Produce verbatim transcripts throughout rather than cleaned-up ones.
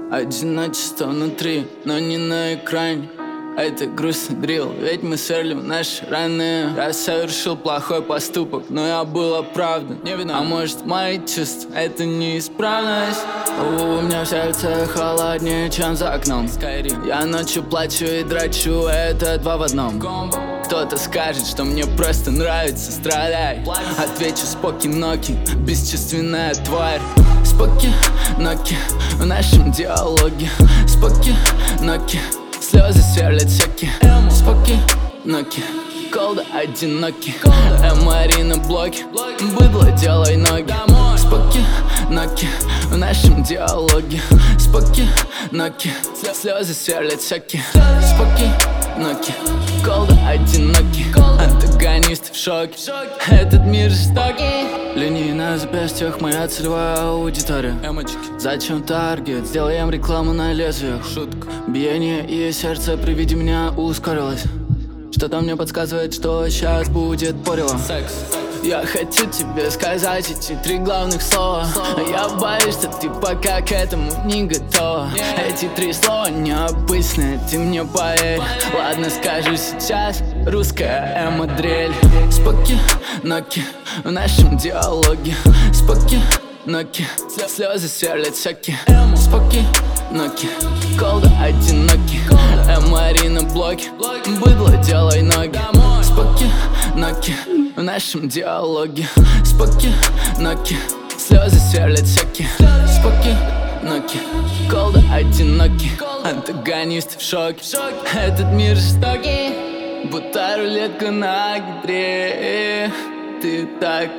Одиночество внутри, но не на экране. Это грустный дрил, ведь мы сверлим наши раны. Я совершил плохой поступок, но я был оправдан. А может, мои чувства — это неисправность? У меня в сердце холоднее, чем за окном. Я ночью плачу и драчу, это два в одном. Кто-то скажет, что мне просто нравится страдать. Отвечу: споки-ноки, бесчувственная тварь. Споки-ноки в нашем диалоге. Споки-ноки, слезы сверлят щеки. Споки-ноки, колда одиноки. Марина блоки, быдло делай ноги. Споки-ноки в нашем диалоге. Споки-ноки, слезы сверлят щеки. Споки-ноки, колда одиноки. Антагонисты в шоке, этот мир жестокий. Линии на запястьях, моя целевая аудитория. Эмочки, зачем таргет? Сделаем рекламу на лезвиях. Шутка. Биение и сердце при виде меня ускорилось. Что-то мне подсказывает, что сейчас будет порево. Секс. Я хочу тебе сказать эти три главных слова. Я боюсь, что ты пока к этому не готова. Эти три слова необычные, ты мне поверь. Ладно, скажу сейчас, русская эмо-дрель. Споки-ноки в нашем диалоге. Споки-ноки, слезы сверлят щеки. Споки-ноки, колда одиноки. Марина блоки, быдло делай ноги. Споки-ноки в нашем диалоге. Споки-ноки, слезы сверлят щеки. Споки-ноки, колда одиноки. Антагонист в шоке, этот мир жестокий, будто рулетка на гидре. Ты так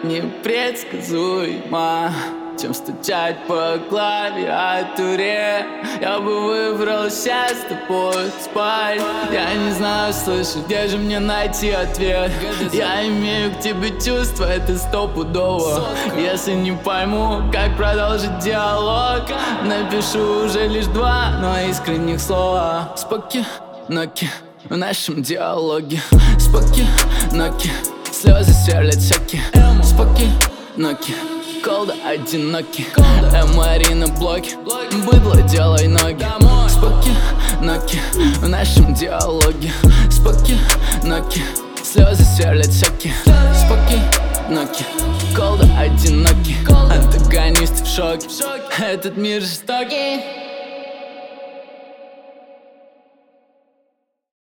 непредсказуема, чем стучать по клавиатуре. Я бы выбрал сейчас с тобой спать. Я не знаю, слышишь, где же мне найти ответ? Я имею к тебе чувства, это стопудово. Если не пойму, как продолжить диалог, напишу уже лишь два, но искренних слова. Споки-ноки в нашем диалоге. Споки-ноки, слезы сверлят щеки. Споки-ноки, колда одиноки. Марина блоки, быдло делай ноги. Споки-ноки в нашем диалоге. Споки-ноки, слезы сверлят щеки. Споки-ноки, колда одиноки. Антагонист в шоке, этот мир жестокий.